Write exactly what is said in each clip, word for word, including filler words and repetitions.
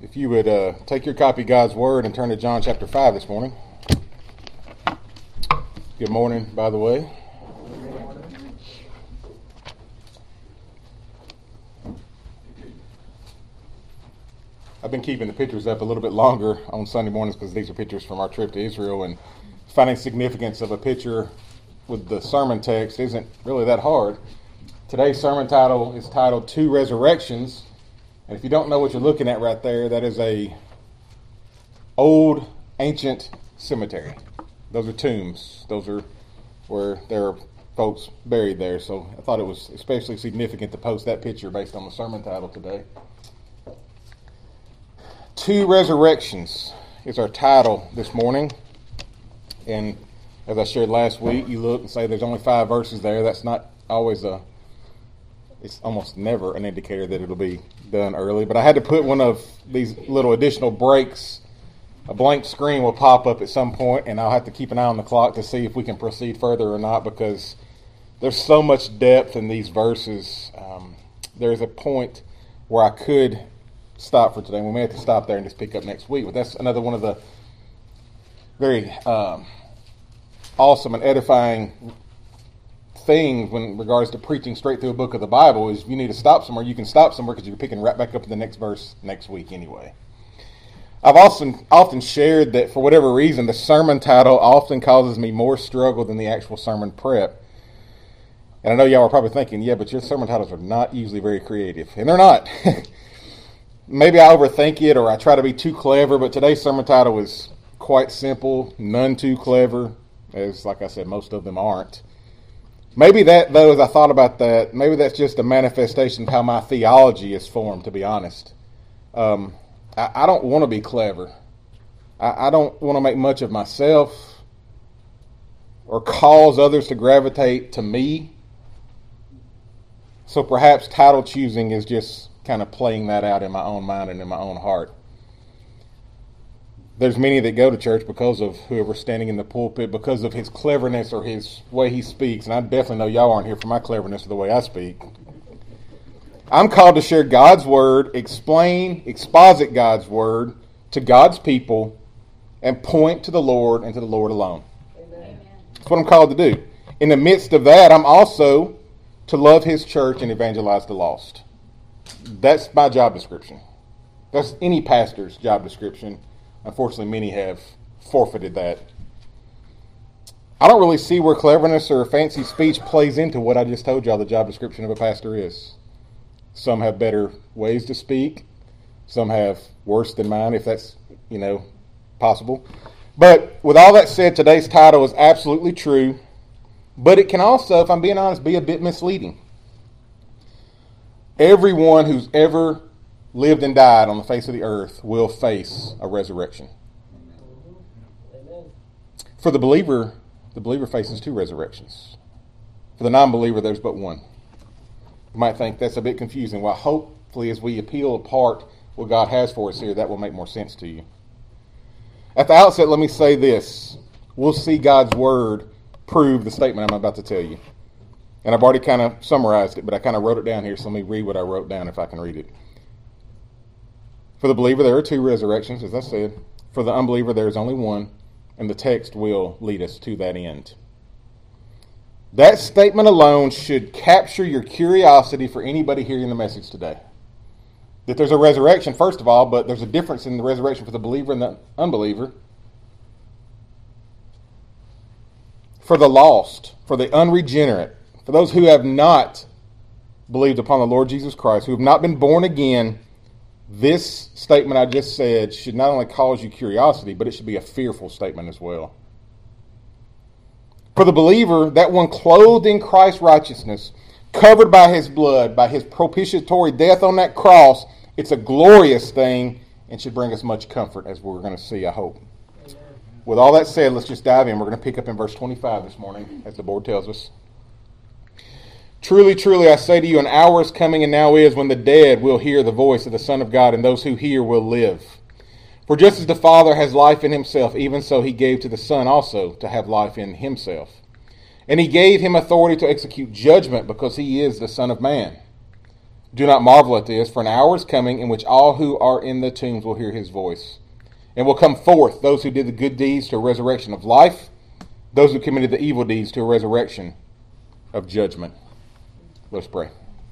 If you would uh, take your copy of God's Word and turn to John chapter five this morning. Good morning, by the way. I've been keeping the pictures up a little bit longer on Sunday mornings because these are pictures from our trip to Israel, and finding significance of a picture with the sermon text isn't really that hard. Today's sermon title is titled Two Resurrections. And if you don't know what you're looking at right there, that is a old, ancient cemetery. Those are tombs. Those are where there are folks buried there. So I thought it was especially significant to post that picture based on the sermon title today. Two Resurrections is our title this morning. And as I shared last week, you look and say there's only five verses there. That's not always a, it's almost never an indicator that it'll be done early. But I had to put one of these little additional breaks. A blank screen will pop up at some point, and I'll have to keep an eye on the clock to see if we can proceed further or not, because there's so much depth in these verses. Um, there's a point where I could stop for today. We may have to stop there and just pick up next week. But that's another one of the very um, awesome and edifying things when regards to preaching straight through a book of the Bible is if you need to stop somewhere, you can stop somewhere because you're picking right back up to the next verse next week anyway. I've often often shared that for whatever reason, the sermon title often causes me more struggle than the actual sermon prep. And I know y'all are probably thinking, yeah, but your sermon titles are not usually very creative. And they're not. Maybe I overthink it or I try to be too clever, but today's sermon title is quite simple, none too clever, as like I said, most of them aren't. Maybe that, though, as I thought about that, maybe that's just a manifestation of how my theology is formed, to be honest. Um, I, I don't want to be clever. I, I don't want to make much of myself or cause others to gravitate to me. So perhaps title choosing is just kind of playing that out in my own mind and in my own heart. There's many that go to church because of whoever's standing in the pulpit, because of his cleverness or his way he speaks. And I definitely know y'all aren't here for my cleverness or the way I speak. I'm called to share God's Word, explain, exposit God's Word to God's people, and point to the Lord and to the Lord alone. Amen. That's what I'm called to do. In the midst of that, I'm also to love His church and evangelize the lost. That's my job description. That's any pastor's job description. Unfortunately, many have forfeited that. I don't really see where cleverness or fancy speech plays into what I just told y'all the job description of a pastor is. Some have better ways to speak. Some have worse than mine, if that's, you know, possible. But with all that said, today's title is absolutely true. But it can also, if I'm being honest, be a bit misleading. Everyone who's ever lived and died on the face of the earth will face a resurrection. Amen. For the believer, the believer faces two resurrections. For the non-believer, there's but one. You might think that's a bit confusing. Well, hopefully as we peel apart what God has for us here, that will make more sense to you. At the outset, let me say this. We'll see God's Word prove the statement I'm about to tell you. And I've already kind of summarized it, but I kind of wrote it down here, so let me read what I wrote down if I can read it. For the believer, there are two resurrections, as I said. For the unbeliever, there is only one, and the text will lead us to that end. That statement alone should capture your curiosity for anybody hearing the message today. That there's a resurrection, first of all, but there's a difference in the resurrection for the believer and the unbeliever. For the lost, for the unregenerate, for those who have not believed upon the Lord Jesus Christ, who have not been born again, this statement I just said should not only cause you curiosity, but it should be a fearful statement as well. For the believer, that one clothed in Christ's righteousness, covered by His blood, by His propitiatory death on that cross, it's a glorious thing and should bring us much comfort, as we're going to see, I hope. Amen. With all that said, let's just dive in. We're going to pick up in verse twenty-five this morning, as the board tells us. Truly, truly, I say to you, an hour is coming and now is when the dead will hear the voice of the Son of God, and those who hear will live. For just as the Father has life in Himself, even so He gave to the Son also to have life in Himself. And He gave Him authority to execute judgment because He is the Son of Man. Do not marvel at this, for an hour is coming in which all who are in the tombs will hear his voice, and will come forth, those who did the good deeds to a resurrection of life, those who committed the evil deeds to a resurrection of judgment. Let's pray.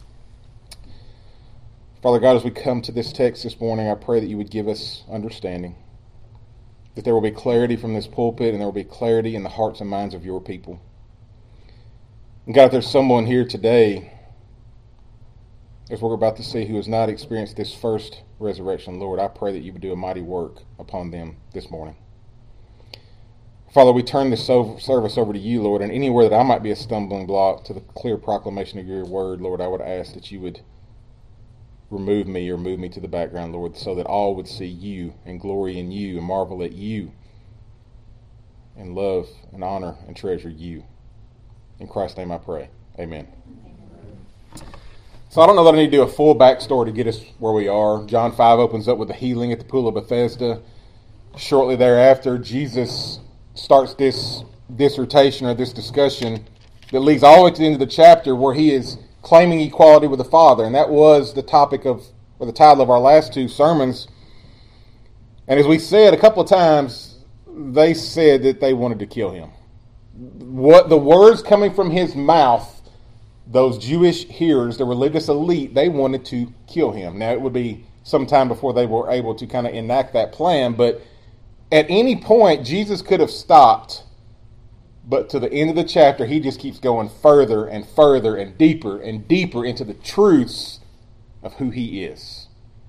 Father God, as we come to this text this morning, I pray that you would give us understanding, that there will be clarity from this pulpit, and there will be clarity in the hearts and minds of your people. And God, if there's someone here today, as we're about to see, who has not experienced this first resurrection, Lord, I pray that you would do a mighty work upon them this morning. Father, we turn this service over to you, Lord, and anywhere that I might be a stumbling block to the clear proclamation of your word, Lord, I would ask that you would remove me or move me to the background, Lord, so that all would see you and glory in you and marvel at you and love and honor and treasure you. In Christ's name I pray. Amen. So I don't know that I need to do a full backstory to get us where we are. John five opens up with the healing at the pool of Bethesda. Shortly thereafter, Jesus starts this dissertation or this discussion that leads all the way to the end of the chapter, where he is claiming equality with the Father. And that was the topic of, or the title of our last two sermons. And as we said a couple of times, they said that they wanted to kill him. What the words coming from his mouth, those Jewish hearers, the religious elite, they wanted to kill him. Now, it would be some time before they were able to kind of enact that plan, but at any point, Jesus could have stopped. But to the end of the chapter, he just keeps going further and further and deeper and deeper into the truths of who he is.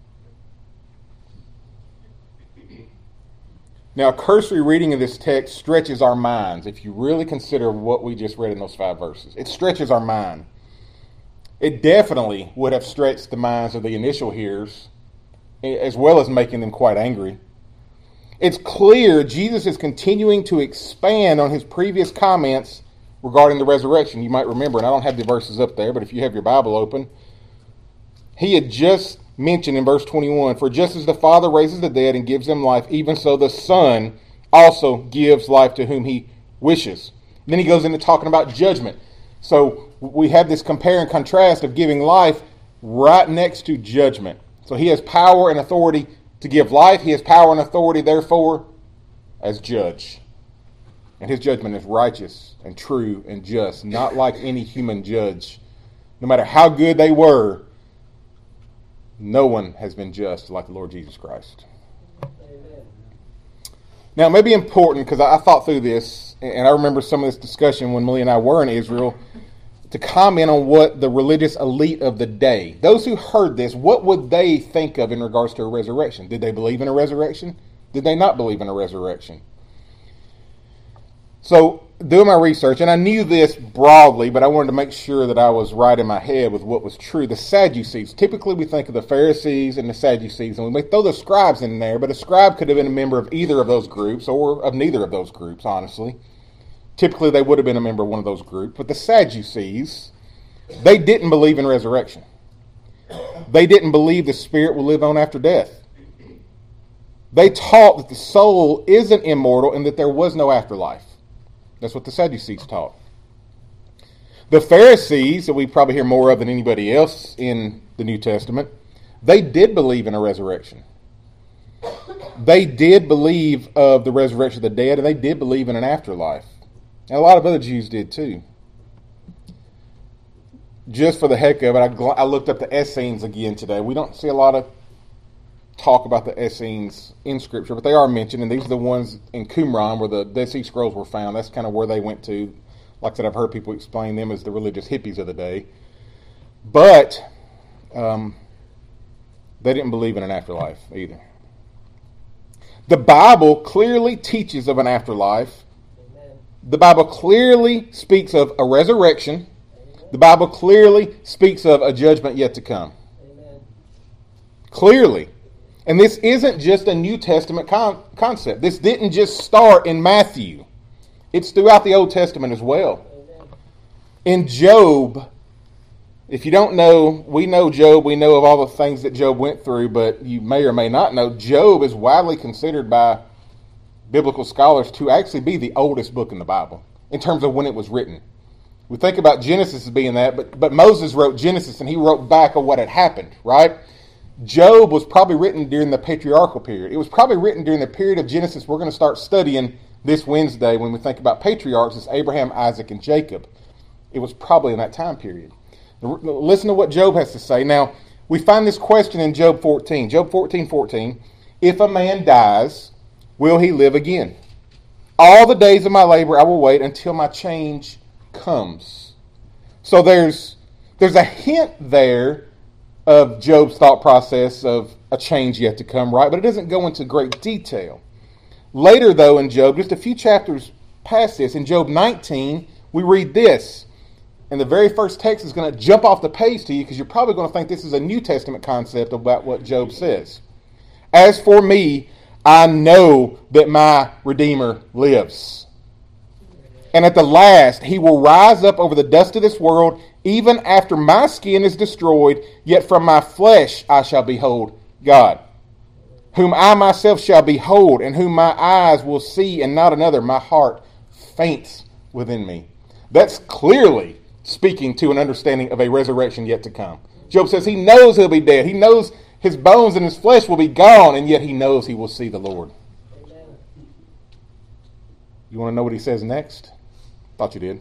Now, a cursory reading of this text stretches our minds if you really consider what we just read in those five verses. It stretches our mind. It definitely would have stretched the minds of the initial hearers, as well as making them quite angry. It's clear Jesus is continuing to expand on his previous comments regarding the resurrection. You might remember, and I don't have the verses up there, but if you have your Bible open, he had just mentioned in verse twenty-one, "For just as the Father raises the dead and gives them life, even so the Son also gives life to whom he wishes." And then he goes into talking about judgment. So we have this compare and contrast of giving life right next to judgment. So he has power and authority to give life. He has power and authority, therefore, as judge. And his judgment is righteous and true and just, not like any human judge. No matter how good they were, no one has been just like the Lord Jesus Christ. Amen. Now, it may be important, because I, I thought through this, and I remember some of this discussion when Millie and I were in Israel, to comment on what the religious elite of the day, those who heard this, what would they think of in regards to a resurrection? Did they believe in a resurrection? Did they not believe in a resurrection? So, doing my research, and I knew this broadly, but I wanted to make sure that I was right in my head with what was true. The Sadducees, typically we think of the Pharisees and the Sadducees, and we may throw the scribes in there, but a scribe could have been a member of either of those groups, or of neither of those groups, honestly. Typically, they would have been a member of one of those groups. But the Sadducees, they didn't believe in resurrection. They didn't believe the spirit will live on after death. They taught that the soul isn't immortal and that there was no afterlife. That's what the Sadducees taught. The Pharisees, that we probably hear more of than anybody else in the New Testament, they did believe in a resurrection. They did believe of the resurrection of the dead, and they did believe in an afterlife. And a lot of other Jews did too. Just for the heck of it, I, gl- I looked up the Essenes again today. We don't see a lot of talk about the Essenes in Scripture, but they are mentioned, and these are the ones in Qumran where the Dead Sea Scrolls were found. That's kind of where they went to. Like I said, I've heard people explain them as the religious hippies of the day. But um, they didn't believe in an afterlife either. The Bible clearly teaches of an afterlife. The Bible clearly speaks of a resurrection. The Bible clearly speaks of a judgment yet to come. Amen. Clearly. And this isn't just a New Testament con- concept. This didn't just start in Matthew. It's throughout the Old Testament as well. Amen. In Job, if you don't know, we know Job, we know of all the things that Job went through, but you may or may not know, Job is widely considered by biblical scholars to actually be the oldest book in the Bible in terms of when it was written. We think about Genesis as being that, but, but Moses wrote Genesis and he wrote back of what had happened, right? Job was probably written during the patriarchal period. It was probably written during the period of Genesis we're going to start studying this Wednesday when we think about patriarchs. It's Abraham, Isaac, and Jacob. It was probably in that time period. Listen to what Job has to say. Now, we find this question in Job fourteen. Job fourteen fourteen. If a man dies, will he live again? All the days of my labor I will wait until my change comes. So there's there's a hint there of Job's thought process of a change yet to come, right? But it doesn't go into great detail. Later, though, in Job, just a few chapters past this, in Job nineteen, we read this. And the very first text is going to jump off the page to you because you're probably going to think this is a New Testament concept about what Job says. As for me, I know that my Redeemer lives. And at the last, he will rise up over the dust of this world, even after my skin is destroyed, yet from my flesh I shall behold God, whom I myself shall behold, and whom my eyes will see, and not another. My heart faints within me. That's clearly speaking to an understanding of a resurrection yet to come. Job says he knows he'll be dead. He knows his bones and his flesh will be gone, and yet he knows he will see the Lord. Amen. You want to know what he says next? Thought you did.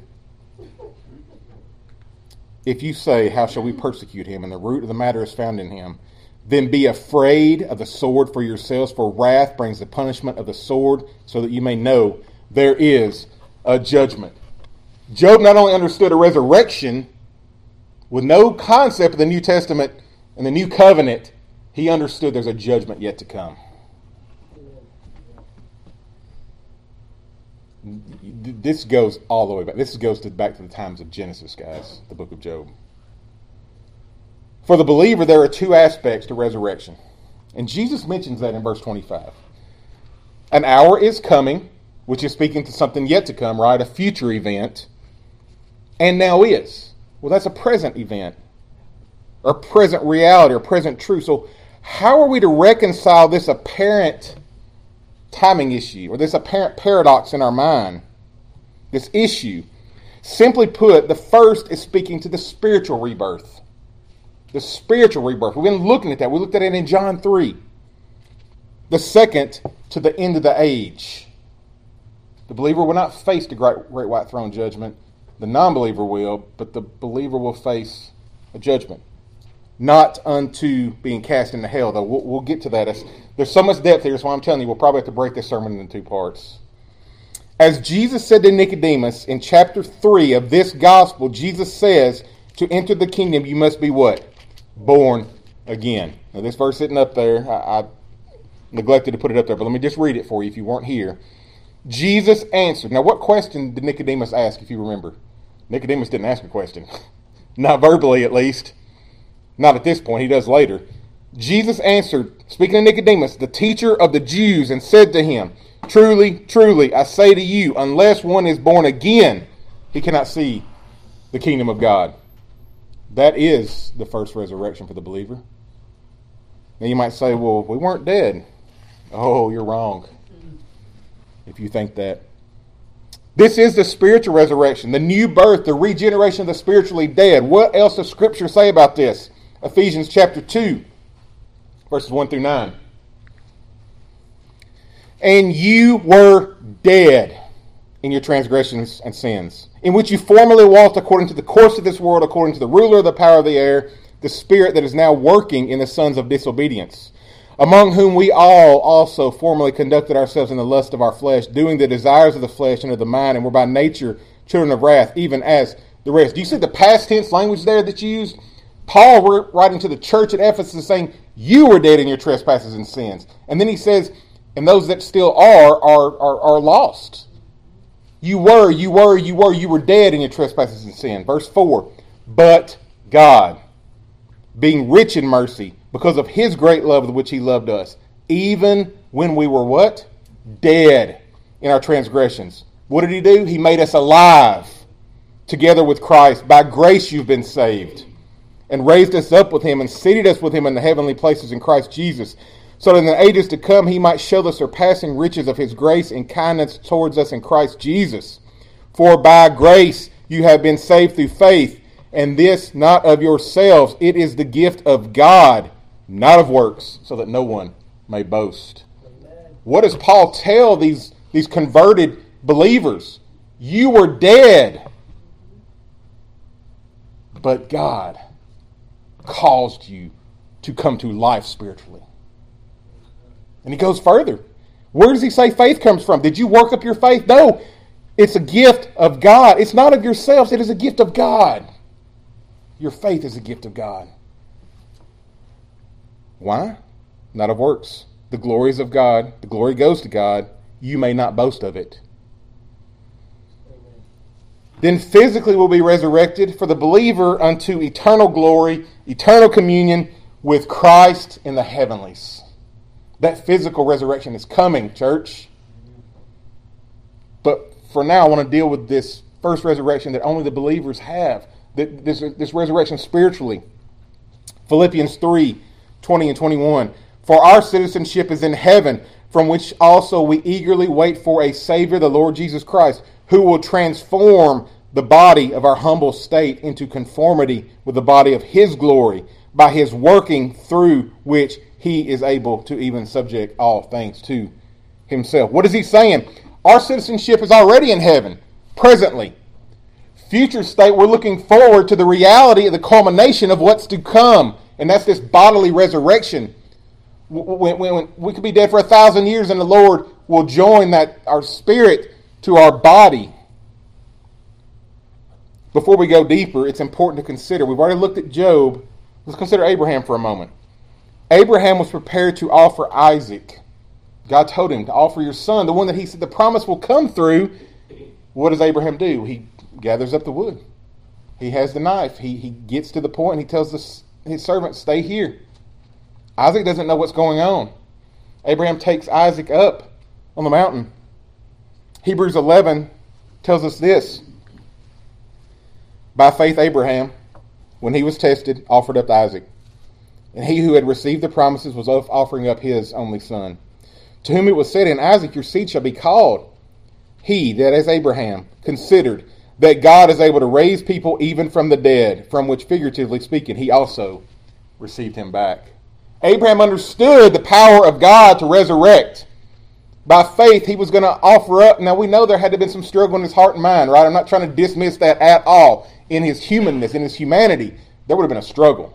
If you say, how shall we persecute him? And the root of the matter is found in him. Then be afraid of the sword for yourselves, for wrath brings the punishment of the sword, so that you may know there is a judgment. Job not only understood a resurrection with no concept of the New Testament and the New Covenant, he understood there's a judgment yet to come. This goes all the way back. This goes to back to the times of Genesis, guys, the book of Job. For the believer, there are two aspects to resurrection. And Jesus mentions that in verse twenty-five. An hour is coming, which is speaking to something yet to come, right? A future event. And now is. Well, that's a present event. Or present reality, or present truth. So how are we to reconcile this apparent timing issue, or this apparent paradox in our mind, this issue? Simply put, the first is speaking to the spiritual rebirth. The spiritual rebirth. We've been looking at that. We looked at it in John three. The second, to the end of the age. The believer will not face the great, great white throne judgment. The non-believer will, but the believer will face a judgment. Not unto being cast into hell, though. We'll, we'll get to that. It's, there's so much depth here, so I'm telling you, we'll probably have to break this sermon into two parts. As Jesus said to Nicodemus in chapter three of this gospel, Jesus says, to enter the kingdom, you must be what? Born again. Now, this verse isn't up there. I, I neglected to put it up there, but let me just read it for you if you weren't here. Jesus answered. Now, what question did Nicodemus ask, if you remember? Nicodemus didn't ask a question. Not verbally, at least. Not at this point. He does later. Jesus answered, speaking to Nicodemus, the teacher of the Jews, and said to him, truly, truly, I say to you, unless one is born again, he cannot see the kingdom of God. That is the first resurrection for the believer. Now you might say, well, we weren't dead. Oh, you're wrong if you think that. This is the spiritual resurrection, the new birth, the regeneration of the spiritually dead. What else does Scripture say about this? Ephesians chapter two, verses one through nine. And you were dead in your transgressions and sins, in which you formerly walked according to the course of this world, according to the ruler of the power of the air, the spirit that is now working in the sons of disobedience, among whom we all also formerly conducted ourselves in the lust of our flesh, doing the desires of the flesh and of the mind, and were by nature children of wrath, even as the rest. Do you see the past tense language there that's used? Paul writing to the church at Ephesus saying, you were dead in your trespasses and sins. And then he says, and those that still are, are, are, are lost. You were, you were, you were, you were dead in your trespasses and sin. Verse four, but God, being rich in mercy, because of his great love with which he loved us, even when we were what? Dead in our transgressions. What did he do? He made us alive together with Christ. By grace you've been saved. And raised us up with him and seated us with him in the heavenly places in Christ Jesus, so that in the ages to come he might show the surpassing riches of his grace and kindness towards us in Christ Jesus. For by grace you have been saved through faith, and this not of yourselves. It is the gift of God, not of works, so that no one may boast. Amen. What does Paul tell these, these converted believers? You were dead, but God caused you to come to life spiritually. And he goes further. Where does he say faith comes from? Did you work up your faith? No, it's a gift of God. It's not of yourselves. It is a gift of God. Your faith is a gift of God. Why? Not of works. The glory is of God. The glory goes to God. You may not boast of it. Then physically will be resurrected for the believer unto eternal glory, eternal communion with Christ in the heavenlies. That physical resurrection is coming, church. But for now, I want to deal with this first resurrection that only the believers have. This, this resurrection spiritually. Philippians three, twenty and twenty-one. For our citizenship is in heaven, from which also we eagerly wait for a Savior, the Lord Jesus Christ, who will transform the body of our humble state into conformity with the body of his glory, by his working through which he is able to even subject all things to himself. What is he saying? Our citizenship is already in heaven, presently. Future state, we're looking forward to the reality of the culmination of what's to come, and that's this bodily resurrection. When, when, when we could be dead for a thousand years, and the Lord will join that our spirit to our body. Before we go deeper, it's important to consider. We've already looked at Job. Let's consider Abraham for a moment. Abraham was prepared to offer Isaac. God told him to offer your son, the one that he said the promise will come through. What does Abraham do? He gathers up the wood. He has the knife. He, he gets to the point and he tells this, his servant, stay here. Isaac doesn't know what's going on. Abraham takes Isaac up on the mountain. Hebrews eleven tells us this. By faith Abraham, when he was tested, offered up Isaac. And he who had received the promises was offering up his only son, to whom it was said, in Isaac your seed shall be called. He, that is Abraham, considered that God is able to raise people even from the dead, from which, figuratively speaking, he also received him back. Abraham understood the power of God to resurrect. By faith, he was going to offer up. Now, we know there had to have been some struggle in his heart and mind, right? I'm not trying to dismiss that at all. In his humanness, in his humanity, there would have been a struggle.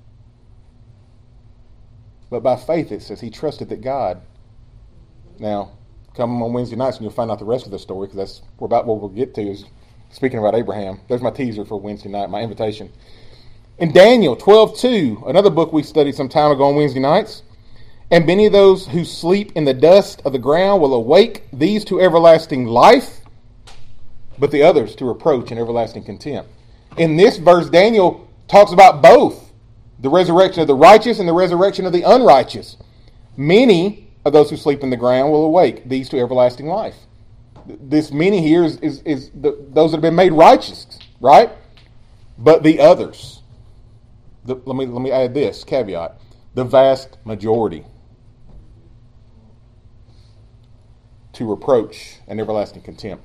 But by faith, it says he trusted that God. Now, come on Wednesday nights and you'll find out the rest of the story, because that's about what we'll get to, is speaking about Abraham. There's my teaser for Wednesday night, my invitation. In Daniel twelve two, another book we studied some time ago on Wednesday nights, and many of those who sleep in the dust of the ground will awake, these to everlasting life, but the others to reproach and everlasting contempt. In this verse, Daniel talks about both the resurrection of the righteous and the resurrection of the unrighteous. Many of those who sleep in the ground will awake, these to everlasting life. This many here is, is, is the, those that have been made righteous, right? But the others, the, let me let me add this caveat, the vast majority to reproach and everlasting contempt.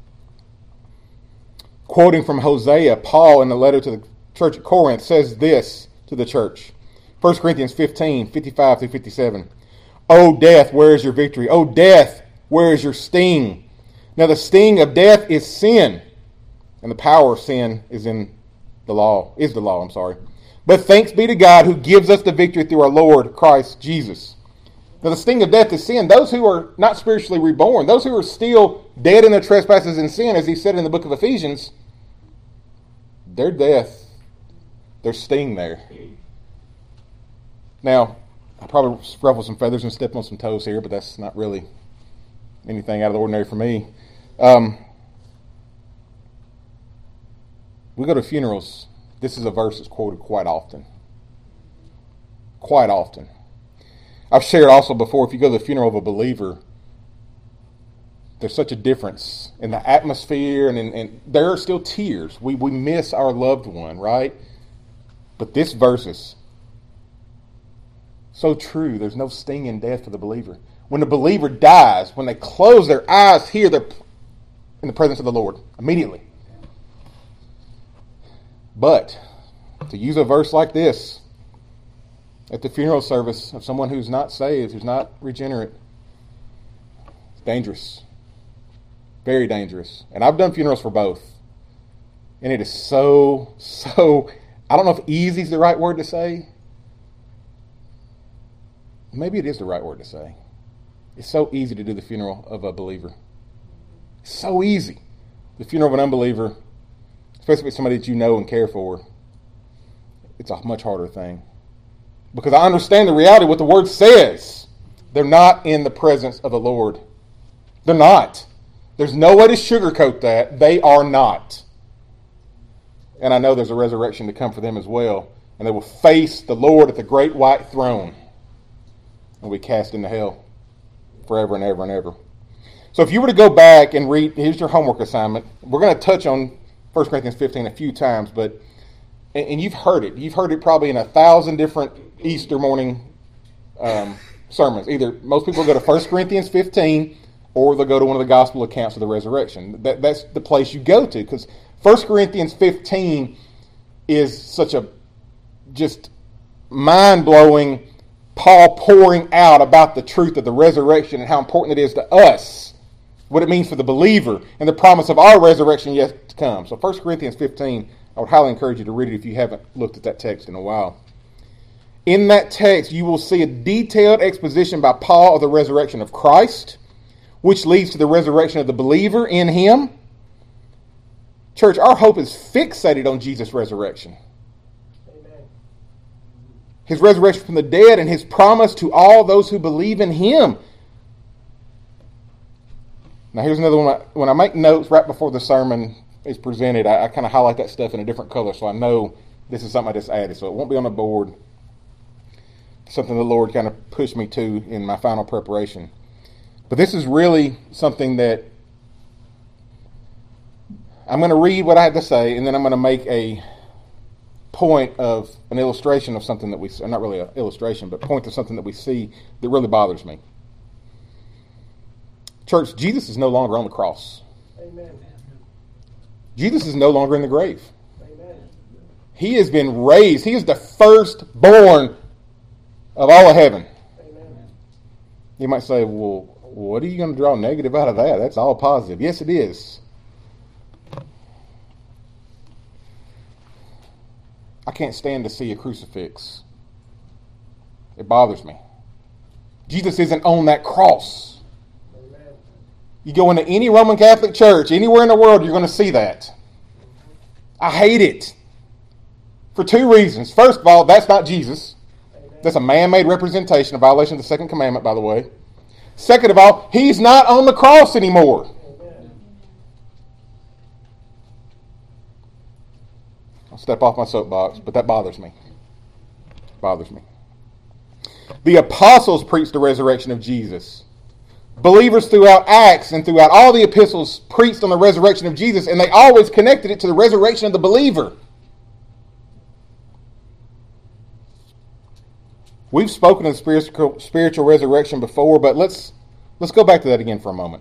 Quoting from Hosea, Paul in the letter to the church at Corinth says this to the church. First Corinthians fifteen, fifty-five through fifty-seven. O death, where is your victory? O death, where is your sting? Now the sting of death is sin, and the power of sin is in the law, is the law, I'm sorry. But thanks be to God who gives us the victory through our Lord Christ Jesus. Now the sting of death is sin. Those who are not spiritually reborn, those who are still dead in their trespasses and sin, as he said in the book of Ephesians, their death, their sting there. Now, I probably ruffle some feathers and step on some toes here, but that's not really anything out of the ordinary for me. Um, we go to funerals. This is a verse that's quoted quite often. Quite often. I've shared also before, if you go to the funeral of a believer, there's such a difference in the atmosphere, and, in, and there are still tears. We we miss our loved one, right? But this verse is so true. There's no sting in death for the believer. When the believer dies, when they close their eyes here, they're in the presence of the Lord immediately. But to use a verse like this at the funeral service of someone who's not saved, who's not regenerate, it's dangerous. Very dangerous. And I've done funerals for both. And it is so, so, I don't know if easy is the right word to say. Maybe it is the right word to say. It's so easy to do the funeral of a believer. It's so easy. The funeral of an unbeliever, especially if it's somebody that you know and care for, it's a much harder thing. Because I understand the reality of what the Word says. They're not in the presence of the Lord. They're not. There's no way to sugarcoat that. They are not. And I know there's a resurrection to come for them as well. And they will face the Lord at the great white throne and be cast into hell forever and ever and ever. So if you were to go back and read, here's your homework assignment. We're going to touch on First Corinthians fifteen a few times, but and you've heard it. You've heard it probably in a thousand different Easter morning um, sermons. Either most people go to First Corinthians fifteen or they'll go to one of the gospel accounts of the resurrection. That, that's the place you go to, because First Corinthians fifteen is such a just mind-blowing Paul pouring out about the truth of the resurrection and how important it is to us, what it means for the believer, and the promise of our resurrection yet to come. So First Corinthians fifteen, I would highly encourage you to read it if you haven't looked at that text in a while. In that text, you will see a detailed exposition by Paul of the resurrection of Christ, which leads to the resurrection of the believer in him. Church, our hope is fixated on Jesus' resurrection. Amen. His resurrection from the dead and his promise to all those who believe in him. Now here's another one. When I make notes right before the sermon is presented, I, I kind of highlight that stuff in a different color so I know this is something I just added. So it won't be on the board. Something the Lord kind of pushed me to in my final preparation. But this is really something that I'm going to read what I have to say, and then I'm going to make a point of an illustration of something that we, not really an illustration, but point to something that we see that really bothers me. Church, Jesus is no longer on the cross. Amen. Jesus is no longer in the grave. Amen. He has been raised. He is the firstborn of all of heaven. Amen. You might say, well, what are you going to draw negative out of that? That's all positive. Yes, it is. I can't stand to see a crucifix. It bothers me. Jesus isn't on that cross. Amen. You go into any Roman Catholic church, anywhere in the world, you're going to see that. I hate it. For two reasons. First of all, that's not Jesus. Amen. That's a man-made representation, a violation of the second commandment, by the way. Second of all, he's not on the cross anymore. Step off my soapbox, but that bothers me. Bothers me. The apostles preached the resurrection of Jesus. Believers throughout Acts and throughout all the epistles preached on the resurrection of Jesus, and they always connected it to the resurrection of the believer. We've spoken of spiritual, spiritual resurrection before, but let's let's go back to that again for a moment.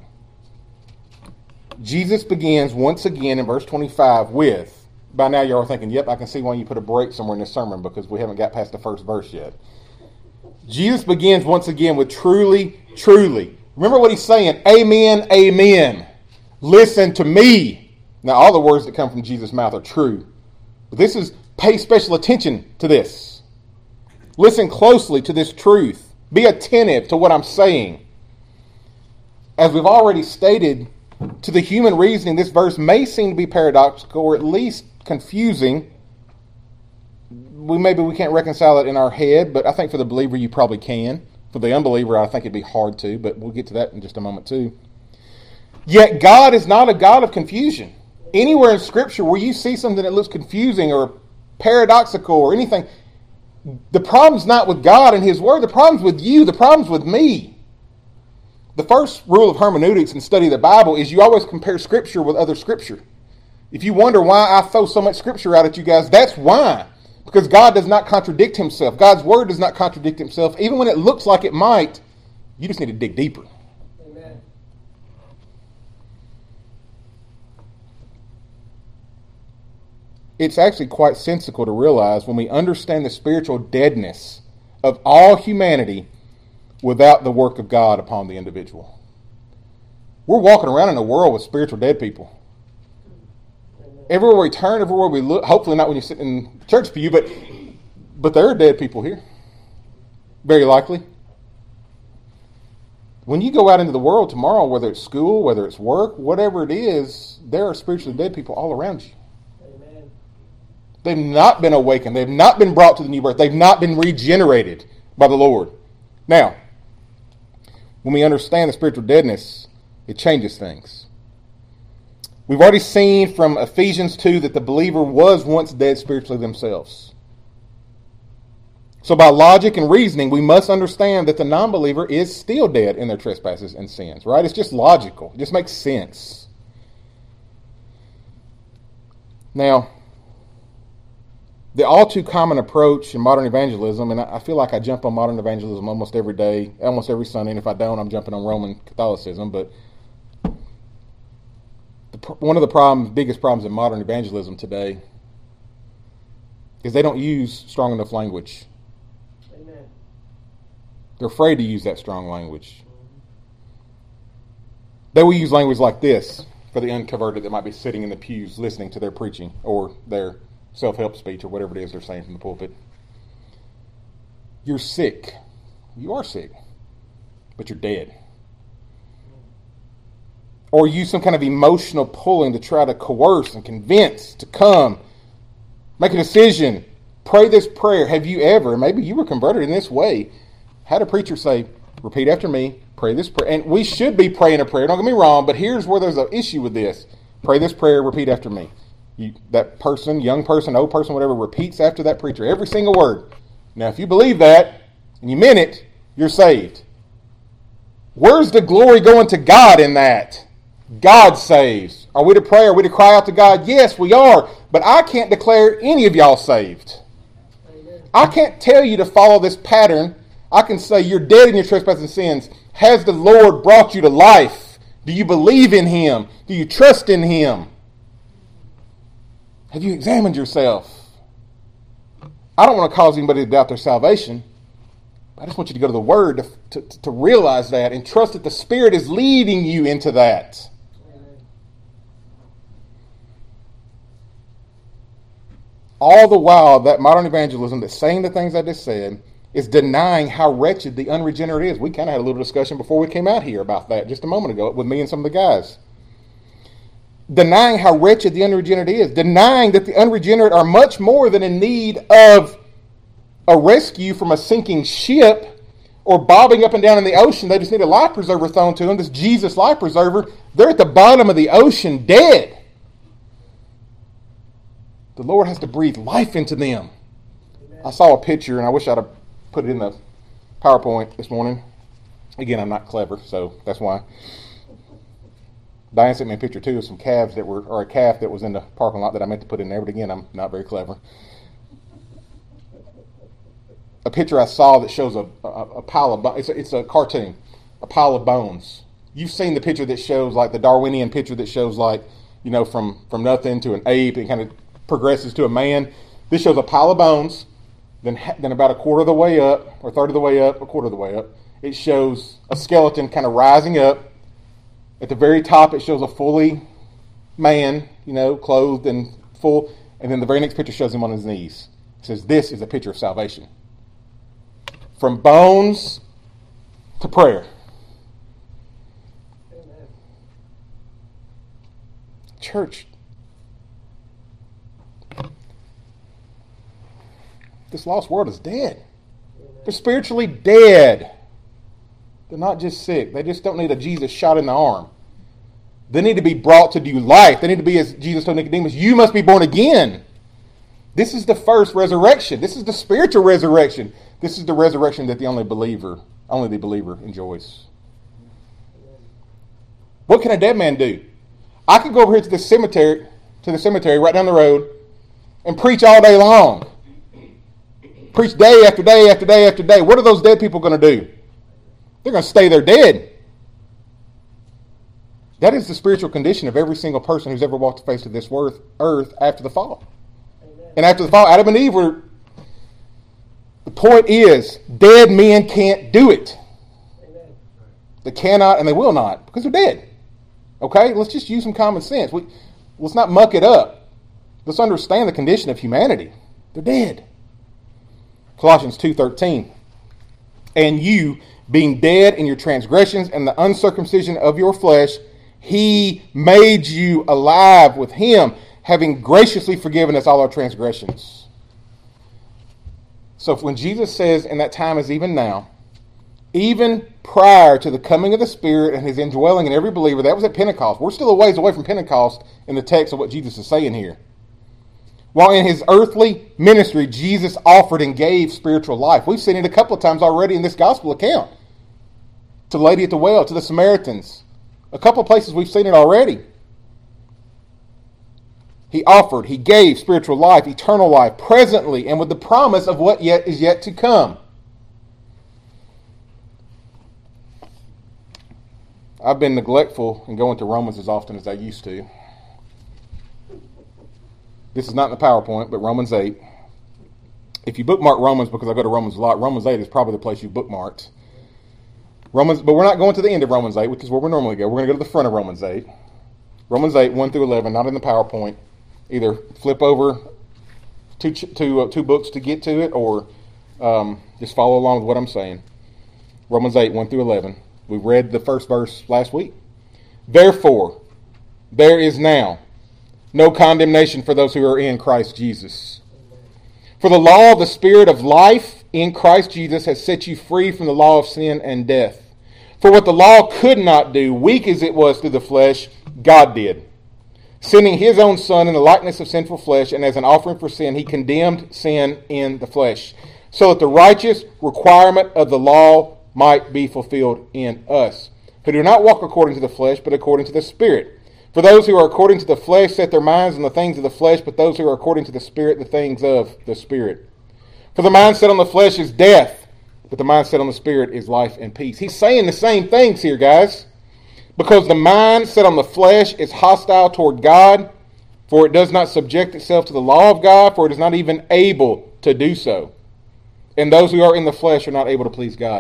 Jesus begins once again in verse twenty-five with, by now you're all thinking, yep, I can see why you put a break somewhere in this sermon because we haven't got past the first verse yet. Jesus begins once again with truly, truly. Remember what he's saying, amen, amen. Listen to me. Now all the words that come from Jesus' mouth are true. But this is, pay special attention to this. Listen closely to this truth. Be attentive to what I'm saying. As we've already stated, to the human reasoning, this verse may seem to be paradoxical or at least confusing. We maybe we can't reconcile it in our head, but I think for the believer you probably can. For the unbeliever, I think it'd be hard to, but we'll get to that in just a moment too. Yet God is not a God of confusion. Anywhere in Scripture where you see something that looks confusing or paradoxical or anything, the problem's not with God and His Word. The problem's with you. The problem's with me. The first rule of hermeneutics and study of the Bible is you always compare Scripture with other Scripture. If you wonder why I throw so much Scripture out at you guys, that's why. Because God does not contradict Himself. God's Word does not contradict Himself. Even when it looks like it might, you just need to dig deeper. Amen. it's actually quite sensical to realize when we understand the spiritual deadness of all humanity without the work of God upon the individual. We're walking around in a world with spiritual dead people. Everywhere we turn, everywhere we look, hopefully not when you sit in church pew, but but there are dead people here. Very likely. When you go out into the world tomorrow, whether it's school, whether it's work, whatever it is, there are spiritually dead people all around you. Amen. They've not been awakened. They've not been brought to the new birth. They've not been regenerated by the Lord. Now, when we understand the spiritual deadness, it changes things. We've already seen from Ephesians two that the believer was once dead spiritually themselves. So by logic and reasoning, we must understand that the non-believer is still dead in their trespasses and sins, right? It's just logical. It just makes sense. Now, the all too common approach in modern evangelism, and I feel like I jump on modern evangelism almost every day, almost every Sunday, and if I don't, I'm jumping on Roman Catholicism, but one of the problems, biggest problems in modern evangelism today is they don't use strong enough language. Amen. They're afraid to use that strong language. They will use language like this for the unconverted that might be sitting in the pews listening to their preaching or their self-help speech or whatever it is they're saying from the pulpit. You're sick. You are sick, but you're dead. Or use some kind of emotional pulling to try to coerce and convince to come, make a decision, pray this prayer. Have you ever, maybe you were converted in this way, had a preacher say, repeat after me, pray this prayer. And we should be praying a prayer, don't get me wrong, but here's where there's an issue with this. Pray this prayer, repeat after me. You, that person, young person, old person, whatever, repeats after that preacher, every single word. Now, if you believe that, and you mean it, you're saved. Where's the glory going to God in that? God saves. Are we to pray? Are we to cry out to God? Yes, we are. But I can't declare any of y'all saved. Amen. I can't tell you to follow this pattern. I can say you're dead in your trespasses and sins. Has the Lord brought you to life? Do you believe in Him? Do you trust in Him? Have you examined yourself? I don't want to cause anybody to doubt their salvation. I just want you to go to the Word to, to, to realize that and trust that the Spirit is leading you into that. All the while, that modern evangelism that's saying the things I just said is denying how wretched the unregenerate is. We kind of had a little discussion before we came out here about that just a moment ago with me and some of the guys. Denying how wretched the unregenerate is. Denying that the unregenerate are much more than in need of a rescue from a sinking ship or bobbing up and down in the ocean. They just need a life preserver thrown to them, this Jesus life preserver. They're at the bottom of the ocean dead. The Lord has to breathe life into them. Amen. I saw a picture, and I wish I'd have put it in the PowerPoint this morning. Again, I'm not clever, so that's why. Diane sent me a picture, too, of some calves that were, or a calf that was in the parking lot that I meant to put in there, but again, I'm not very clever. A picture I saw that shows a, a, a pile of bones. It's a, it's a cartoon, a pile of bones. You've seen the picture that shows, like, the Darwinian picture that shows, like, you know, from, from nothing to an ape and kind of progresses to a man. This shows a pile of bones, then then about a quarter of the way up, or third of the way up, a quarter of the way up, it shows a skeleton kind of rising up. At the very top, it shows a fully man, you know, clothed and full, and then the very next picture shows him on his knees. It says, this is a picture of salvation. From bones to prayer. Amen. Church, this lost world is dead. Amen. They're spiritually dead. They're not just sick. They just don't need a Jesus shot in the arm. They need to be brought to new life. They need to be, as Jesus told Nicodemus, you must be born again. This is the first resurrection. This is the spiritual resurrection. This is the resurrection that the only believer, only the believer enjoys. What can a dead man do? I could go over here to the cemetery, to the cemetery right down the road, and preach all day long. Preach day after day after day after day. What are those dead people going to do? They're going to stay there dead. That is the spiritual condition of every single person who's ever walked the face of this earth after the fall. And after the fall, Adam and Eve were, the point is, dead men can't do it. Amen. They cannot and they will not because they're dead. Okay? Let's just use some common sense. We, let's not muck it up. Let's understand the condition of humanity. They're dead. Colossians two thirteen. And you, being dead in your transgressions and the uncircumcision of your flesh, he made you alive with him, having graciously forgiven us all our transgressions. So when Jesus says, in that time as even now, even prior to the coming of the Spirit and his indwelling in every believer, that was at Pentecost. We're still a ways away from Pentecost in the text of what Jesus is saying here. While in his earthly ministry, Jesus offered and gave spiritual life. We've seen it a couple of times already in this gospel account. To the lady at the well, to the Samaritans. A couple of places we've seen it already. He offered, he gave spiritual life, eternal life, presently, and with the promise of what yet is yet to come. I've been neglectful in going to Romans as often as I used to. This is not in the PowerPoint, but Romans eight. If you bookmark Romans, because I go to Romans a lot, Romans eight is probably the place you bookmarked. Romans, but we're not going to the end of Romans eight, which is where we normally go. We're going to go to the front of Romans eight. Romans eight, one through eleven, not in the PowerPoint. Either flip over two, two, uh, two books to get to it, or um, just follow along with what I'm saying. Romans eight, one through eleven. We read the first verse last week. Therefore, there is now no condemnation for those who are in Christ Jesus. For the law of the Spirit of life in Christ Jesus has set you free from the law of sin and death. For what the law could not do, weak as it was through the flesh, God did. Sending his own Son in the likeness of sinful flesh, and as an offering for sin, he condemned sin in the flesh, so that the righteous requirement of the law might be fulfilled in us, who do not walk according to the flesh, but according to the Spirit. For those who are according to the flesh set their minds on the things of the flesh, but those who are according to the Spirit, the things of the Spirit. For the mind set on the flesh is death, but the mind set on the Spirit is life and peace. He's saying the same things here, guys. Because the mind set on the flesh is hostile toward God, for it does not subject itself to the law of God, for it is not even able to do so. And those who are in the flesh are not able to please God.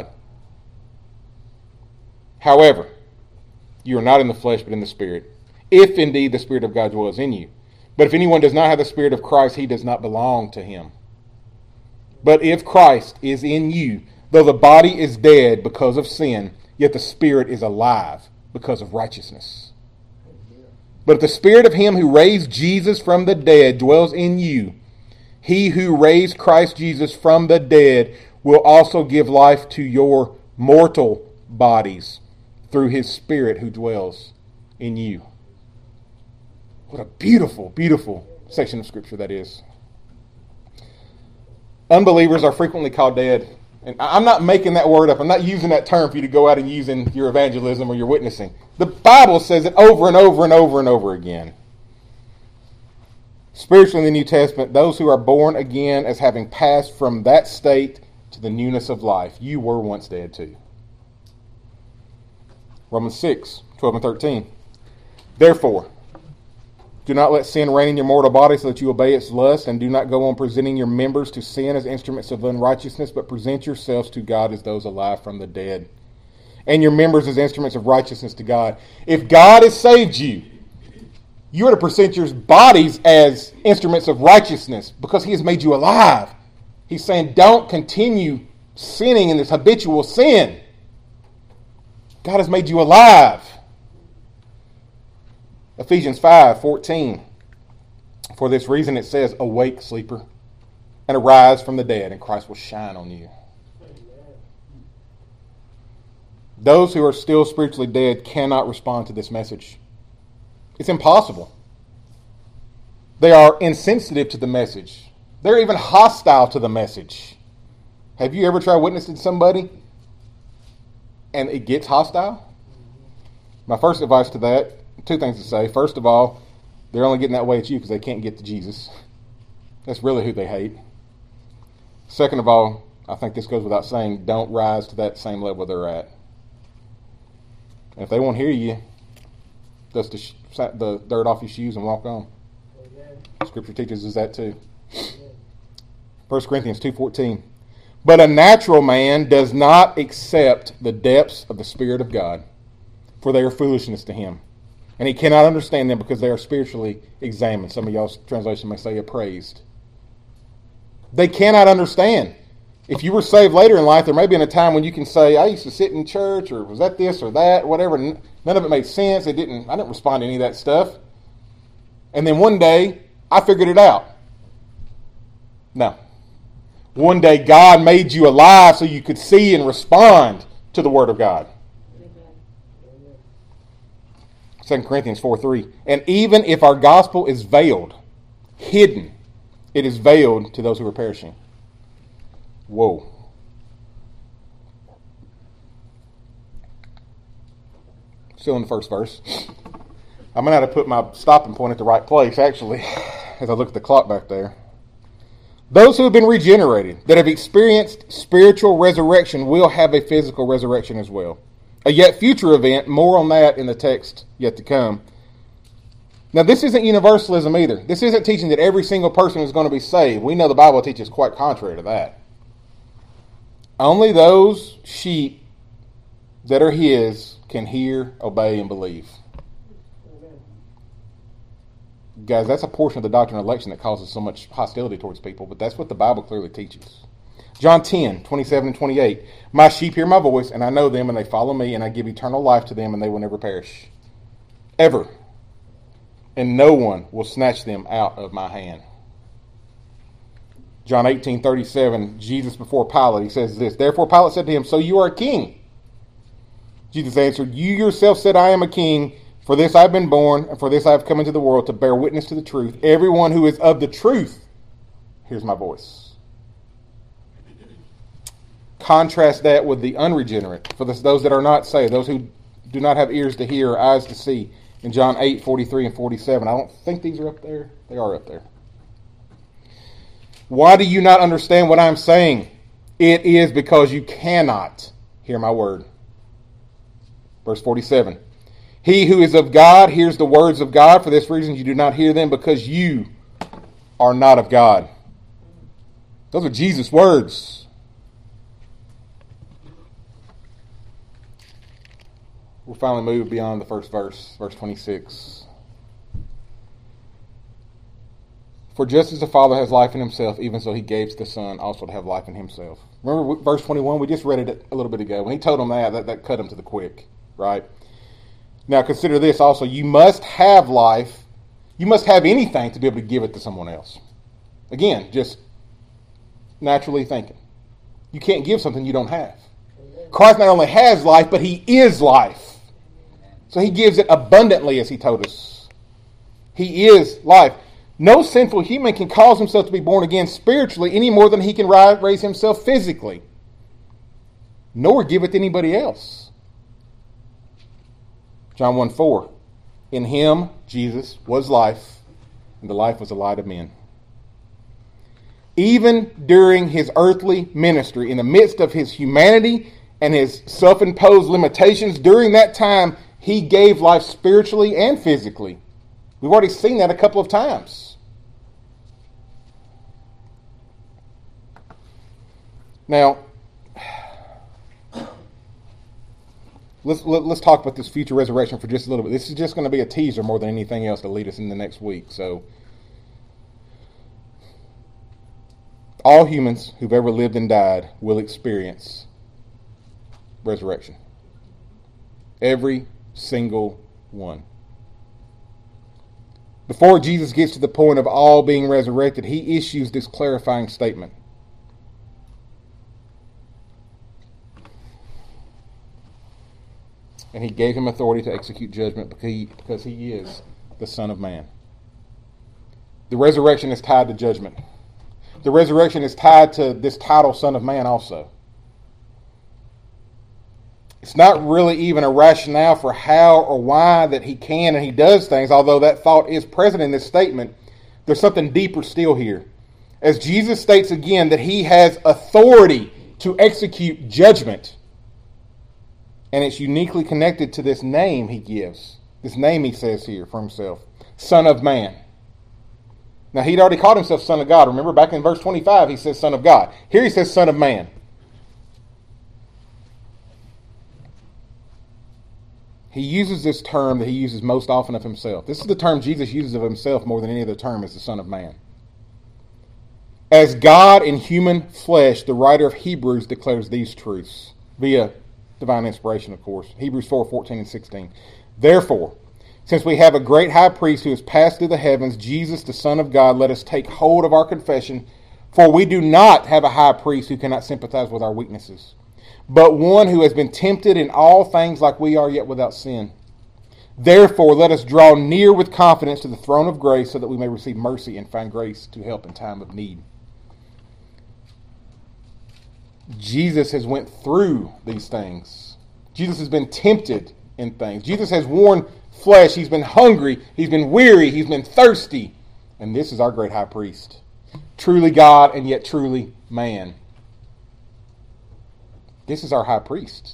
However, you are not in the flesh, but in the Spirit, if indeed the Spirit of God dwells in you. But if anyone does not have the Spirit of Christ, he does not belong to him. But if Christ is in you, though the body is dead because of sin, yet the Spirit is alive because of righteousness. But if the Spirit of him who raised Jesus from the dead dwells in you, he who raised Christ Jesus from the dead will also give life to your mortal bodies through his Spirit who dwells in you. What a beautiful, beautiful section of Scripture that is. Unbelievers are frequently called dead. And I'm not making that word up. I'm not using that term for you to go out and use in your evangelism or your witnessing. The Bible says it over and over and over and over again. Spiritually in the New Testament, those who are born again as having passed from that state to the newness of life. You were once dead too. Romans six, twelve and thirteen. Therefore, do not let sin reign in your mortal body so that you obey its lust, and do not go on presenting your members to sin as instruments of unrighteousness, but present yourselves to God as those alive from the dead, and your members as instruments of righteousness to God. If God has saved you, you are to present your bodies as instruments of righteousness because he has made you alive. He's saying don't continue sinning in this habitual sin. God has made you alive. Ephesians five fourteen. For this reason it says, awake, sleeper, and arise from the dead, and Christ will shine on you. Those who are still spiritually dead cannot respond to this message. It's impossible. They are insensitive to the message. They're even hostile to the message. Have you ever tried witnessing to somebody and it gets hostile? My first advice to that, two things to say. First of all, they're only getting that way at you because they can't get to Jesus. That's really who they hate. Second of all, I think this goes without saying, don't rise to that same level they're at. And if they won't hear you, dust the, sh- the dirt off your shoes and walk on. Amen. Scripture teaches us that too. First Corinthians two fourteen. But a natural man does not accept the depths of the Spirit of God, for they are foolishness to him. And he cannot understand them because they are spiritually examined. Some of y'all's translation may say appraised. They cannot understand. If you were saved later in life, there may be in a time when you can say, I used to sit in church, or was that this or that, whatever. None of it made sense. It didn't. I didn't respond to any of that stuff. And then one day, I figured it out. No. One day, God made you alive so you could see and respond to the Word of God. Second Corinthians four three. And even if our gospel is veiled, hidden, it is veiled to those who are perishing. Whoa. Still in the first verse. I'm going to have to put my stopping point at the right place, actually, as I look at the clock back there. Those who have been regenerated, that have experienced spiritual resurrection, will have a physical resurrection as well. A yet future event, more on that in the text yet to come. Now, this isn't universalism either. This isn't teaching that every single person is going to be saved. We know the Bible teaches quite contrary to that. Only those sheep that are His can hear, obey, and believe. Guys, that's a portion of the doctrine of election that causes so much hostility towards people, but that's what the Bible clearly teaches. John ten, twenty-seven and twenty-eight. My sheep hear my voice, and I know them, and they follow me, and I give eternal life to them, and they will never perish. Ever. And no one will snatch them out of my hand. John eighteen, thirty-seven, Jesus before Pilate, he says this, Therefore Pilate said to him, So you are a king? Jesus answered, You yourself said I am a king. For this I have been born, and for this I have come into the world, to bear witness to the truth. Everyone who is of the truth hears my voice. Contrast that with the unregenerate, for those that are not saved, those who do not have ears to hear or eyes to see. In John eight, forty-three and forty-seven. I don't think these are up there. They are up there. Why do you not understand what I'm saying? It is because you cannot hear my word. Verse forty-seven. He who is of God hears the words of God. For this reason you do not hear them, because you are not of God. Those are Jesus' words. We'll finally move beyond the first verse, verse twenty-six. For just as the Father has life in himself, even so he gave the Son also to have life in himself. Remember verse twenty-one? We just read it a little bit ago. When he told them that, that, that cut him to the quick, right? Now consider this also. You must have life. You must have anything to be able to give it to someone else. Again, just naturally thinking. You can't give something you don't have. Christ not only has life, but he is life. So he gives it abundantly, as he told us. He is life. No sinful human can cause himself to be born again spiritually any more than he can raise himself physically, nor give it to anybody else. John one four. In him, Jesus, was life, and the life was the light of men. Even during his earthly ministry, in the midst of his humanity and his self-imposed limitations, during that time, he gave life spiritually and physically. We've already seen that a couple of times. Now, let's let's talk about this future resurrection for just a little bit. This is just going to be a teaser more than anything else to lead us in the next week. So, all humans who've ever lived and died will experience resurrection. Every single one. Before Jesus gets to the point of all being resurrected, he issues this clarifying statement. And he gave him authority to execute judgment because he, because he is the Son of Man. The resurrection is tied to judgment. The resurrection is tied to this title, Son of Man, also. It's not really even a rationale for how or why that he can and he does things, although that thought is present in this statement. There's something deeper still here. As Jesus states again that he has authority to execute judgment. And it's uniquely connected to this name he gives. This name he says here for himself. Son of Man. Now, he'd already called himself Son of God. Remember, back in verse twenty-five, he says Son of God. Here he says Son of Man. He uses this term that he uses most often of himself. This is the term Jesus uses of himself more than any other term, is the Son of Man. As God in human flesh, the writer of Hebrews declares these truths, via divine inspiration, of course. Hebrews four, fourteen and sixteen. Therefore, since we have a great high priest who has passed through the heavens, Jesus, the Son of God, let us take hold of our confession, for we do not have a high priest who cannot sympathize with our weaknesses, but one who has been tempted in all things like we are, yet without sin. Therefore, let us draw near with confidence to the throne of grace so that we may receive mercy and find grace to help in time of need. Jesus has went through these things. Jesus has been tempted in things. Jesus has worn flesh. He's been hungry. He's been weary. He's been thirsty. And this is our great high priest. Truly God and yet truly man. This is our high priest.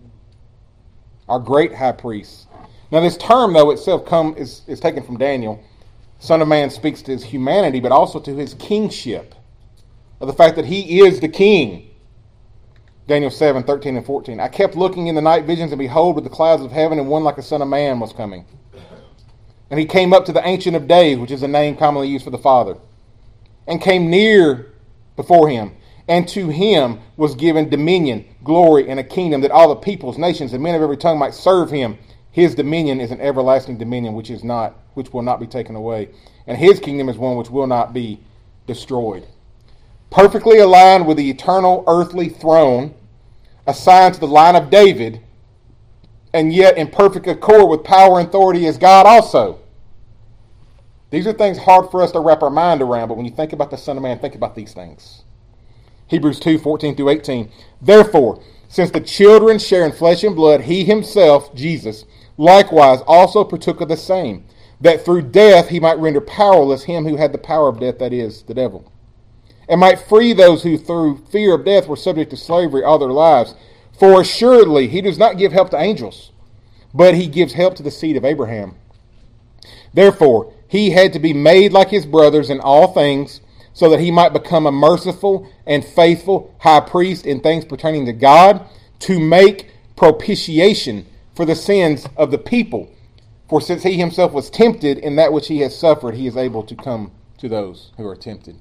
Our great high priest. Now this term, though, itself come is, is taken from Daniel. Son of Man speaks to his humanity, but also to his kingship. Of the fact that he is the king. Daniel seven, thirteen and fourteen. I kept looking in the night visions, and behold, with the clouds of heaven, and one like a son of man was coming. And he came up to the Ancient of Days, which is a name commonly used for the Father, and came near before him. And to him was given dominion, glory, and a kingdom, that all the peoples, nations, and men of every tongue might serve him. His dominion is an everlasting dominion, which is not, which will not be taken away. And his kingdom is one which will not be destroyed. Perfectly aligned with the eternal earthly throne, assigned to the line of David, and yet in perfect accord with power and authority as God also. These are things hard for us to wrap our mind around, but when you think about the Son of Man, think about these things. Hebrews two, fourteen through eighteen. Therefore, since the children share in flesh and blood, he himself, Jesus, likewise also partook of the same, that through death he might render powerless him who had the power of death, that is, the devil, and might free those who through fear of death were subject to slavery all their lives. For assuredly he does not give help to angels, but he gives help to the seed of Abraham. Therefore he had to be made like his brothers in all things, so that he might become a merciful and faithful high priest in things pertaining to God, to make propitiation for the sins of the people. For since he himself was tempted in that which he has suffered, he is able to come to those who are tempted.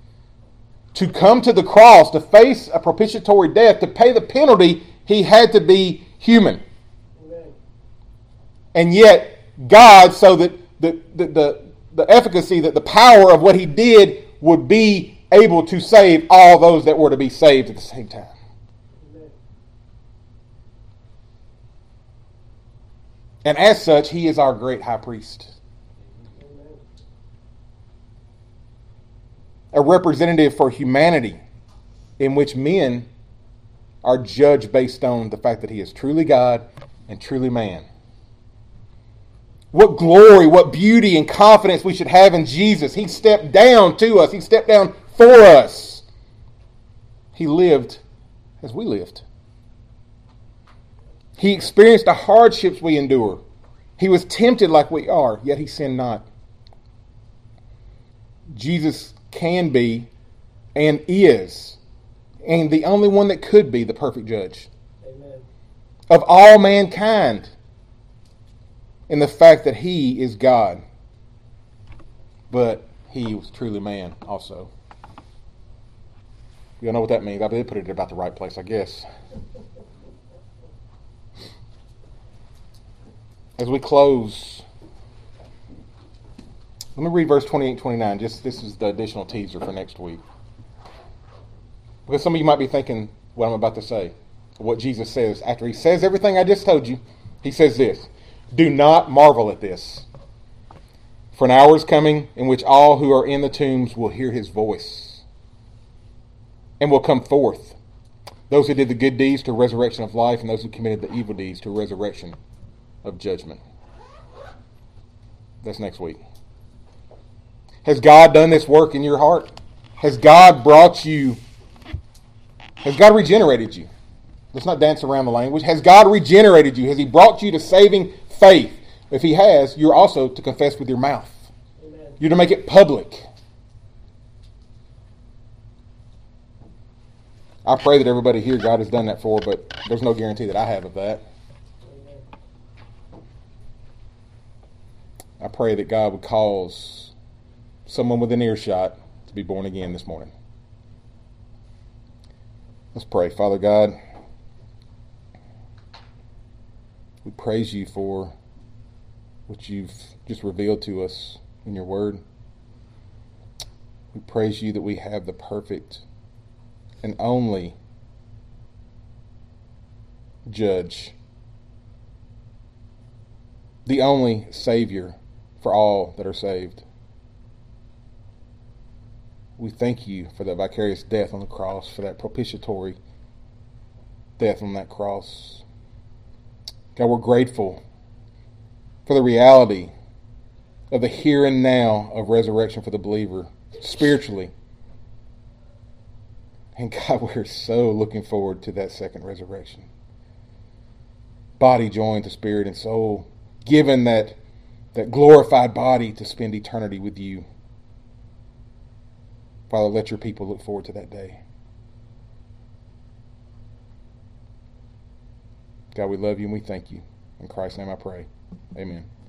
To come to the cross, to face a propitiatory death, to pay the penalty, he had to be human. Amen. And yet, God, so that the, the, the, the efficacy, that the power of what he did would be able to save all those that were to be saved at the same time. Amen. And as such, he is our great high priest. A representative for humanity, in which men are judged based on the fact that he is truly God and truly man. What glory, what beauty and confidence we should have in Jesus. He stepped down to us. He stepped down for us. He lived as we lived. He experienced the hardships we endure. He was tempted like we are, yet he sinned not. Jesus can be and is, and the only one that could be, the perfect judge. Amen. Of all mankind, in the fact that he is God, but he was truly man also. You know what that means? I did put it about the right place, I guess. As we close, let me read verse twenty-eight, twenty-nine. Just this is the additional teaser for next week. Because some of you might be thinking what I'm about to say. What Jesus says after he says everything I just told you. He says this: do not marvel at this. For an hour is coming in which all who are in the tombs will hear his voice and will come forth. Those who did the good deeds to resurrection of life, and those who committed the evil deeds to resurrection of judgment. That's next week. Has God done this work in your heart? Has God brought you, has God regenerated you? Let's not dance around the language. Has God regenerated you? Has he brought you to saving faith? If he has, you're also to confess with your mouth. Amen. You're to make it public. I pray that everybody here God has done that for, but there's no guarantee that I have of that. I pray that God would cause someone within earshot to be born again this morning. Let's pray. Father God, we praise you for what you've just revealed to us in your word. We praise you that we have the perfect and only judge, the only Savior for all that are saved. We thank you for that vicarious death on the cross, for that propitiatory death on that cross. God, we're grateful for the reality of the here and now of resurrection for the believer, spiritually. And God, we're so looking forward to that second resurrection. Body joined to spirit and soul, given that, that glorified body to spend eternity with you. Father, let your people look forward to that day. God, we love you and we thank you. In Christ's name I pray. Amen.